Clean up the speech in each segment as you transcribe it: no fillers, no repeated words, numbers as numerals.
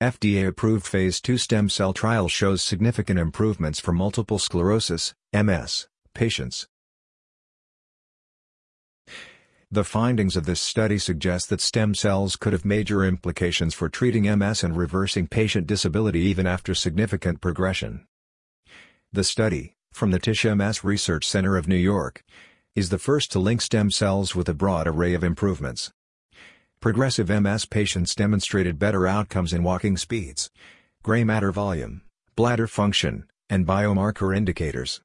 FDA-approved Phase 2 stem cell trial shows significant improvements for multiple sclerosis (MS) patients. The findings of this study suggest that stem cells could have major implications for treating MS and reversing patient disability even after significant progression. The study, from the Tisch MS Research Center of New York, is the first to link stem cells with a broad array of improvements. Progressive MS patients demonstrated better outcomes in walking speeds, gray matter volume, bladder function, and biomarker indicators.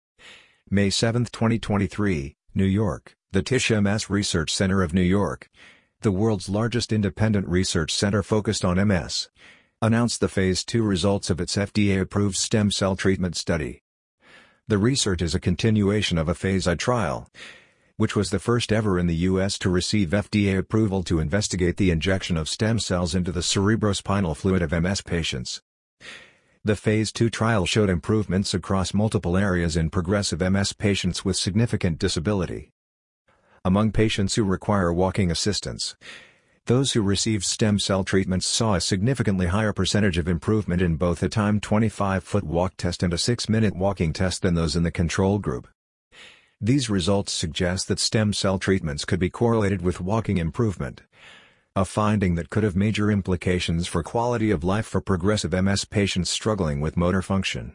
May 7, 2023, New York, the Tisch MS Research Center of New York, the world's largest independent research center focused on MS, announced the Phase 2 results of its FDA-approved stem cell treatment study. The research is a continuation of a Phase I trial, which was the first ever in the U.S. to receive FDA approval to investigate the injection of stem cells into the cerebrospinal fluid of MS patients. The Phase 2 trial showed improvements across multiple areas in progressive MS patients with significant disability. Among patients who require walking assistance, those who received stem cell treatments saw a significantly higher percentage of improvement in both a timed 25-foot walk test and a 6-minute walking test than those in the control group. These results suggest that stem cell treatments could be correlated with walking improvement, a finding that could have major implications for quality of life for progressive MS patients struggling with motor function.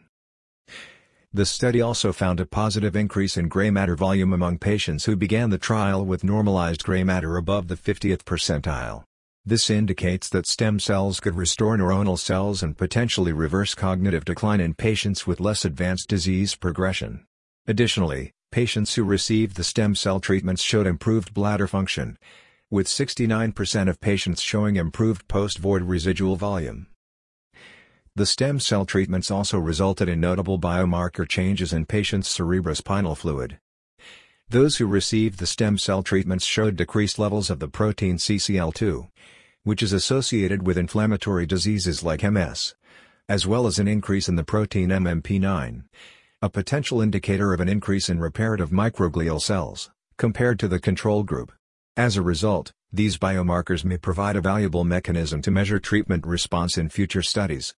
The study also found a positive increase in gray matter volume among patients who began the trial with normalized gray matter above the 50th percentile. This indicates that stem cells could restore neuronal cells and potentially reverse cognitive decline in patients with less advanced disease progression. Additionally, patients who received the stem cell treatments showed improved bladder function, with 69% of patients showing improved post-void residual volume. The stem cell treatments also resulted in notable biomarker changes in patients' cerebrospinal fluid. Those who received the stem cell treatments showed decreased levels of the protein CCL2, which is associated with inflammatory diseases like MS, as well as an increase in the protein MMP9. A potential indicator of an increase in reparative microglial cells, compared to the control group. As a result, these biomarkers may provide a valuable mechanism to measure treatment response in future studies.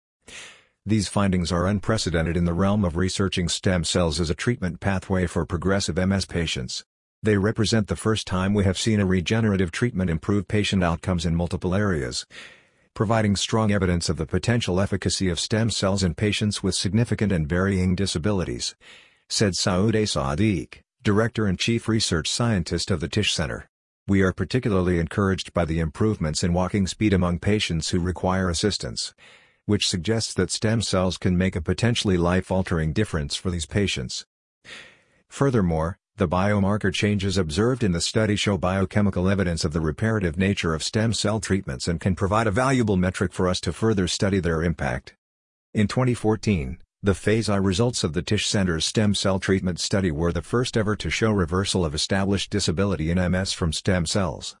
These findings are unprecedented in the realm of researching stem cells as a treatment pathway for progressive MS patients. They represent the first time we have seen a regenerative treatment improve patient outcomes in multiple areas, providing strong evidence of the potential efficacy of stem cells in patients with significant and varying disabilities, said Saoude Sadiq, Director and Chief Research Scientist of the Tisch Center. We are particularly encouraged by the improvements in walking speed among patients who require assistance, which suggests that stem cells can make a potentially life-altering difference for these patients. Furthermore, the biomarker changes observed in the study show biochemical evidence of the reparative nature of stem cell treatments and can provide a valuable metric for us to further study their impact. In 2014, the Phase I results of the Tisch Center's stem cell treatment study were the first ever to show reversal of established disability in MS from stem cells.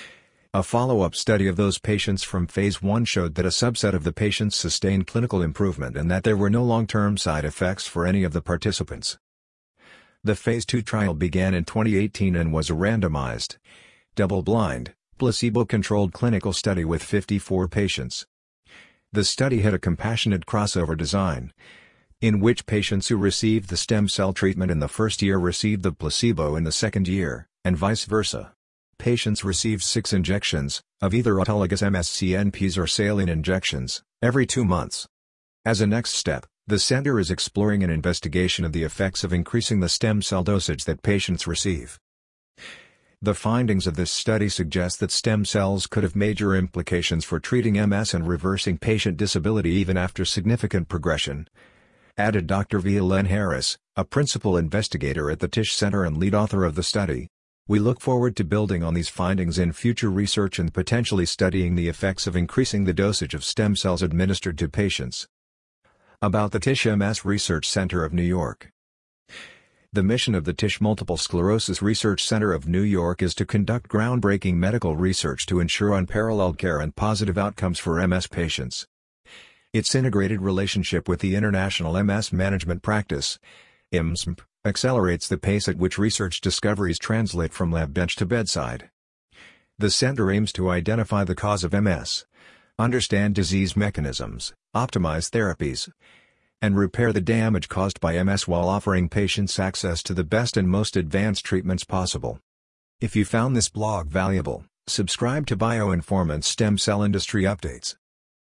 A follow-up study of those patients from Phase 1 showed that a subset of the patients sustained clinical improvement and that there were no long-term side effects for any of the participants. The Phase 2 trial began in 2018 and was a randomized, double-blind, placebo-controlled clinical study with 54 patients. The study had a compassionate crossover design, in which patients who received the stem cell treatment in the first year received the placebo in the second year, and vice versa. Patients received 6 injections, of either autologous MSC-NPs or saline injections, every 2 months. As a next step, the center is exploring an investigation of the effects of increasing the stem cell dosage that patients receive. The findings of this study suggest that stem cells could have major implications for treating MS and reversing patient disability even after significant progression, added Dr. Violaine Harris, a principal investigator at the Tisch Center and lead author of the study. We look forward to building on these findings in future research and potentially studying the effects of increasing the dosage of stem cells administered to patients. About the Tisch MS Research Center of New York. The mission of the Tisch Multiple Sclerosis Research Center of New York is to conduct groundbreaking medical research to ensure unparalleled care and positive outcomes for MS patients. Its integrated relationship with the International MS Management Practice (IMSMP) accelerates the pace at which research discoveries translate from lab bench to bedside. The center aims to identify the cause of MS, understand disease mechanisms, optimize therapies, and repair the damage caused by MS while offering patients access to the best and most advanced treatments possible. If you found this blog valuable, subscribe to BioInformants Stem Cell Industry Updates.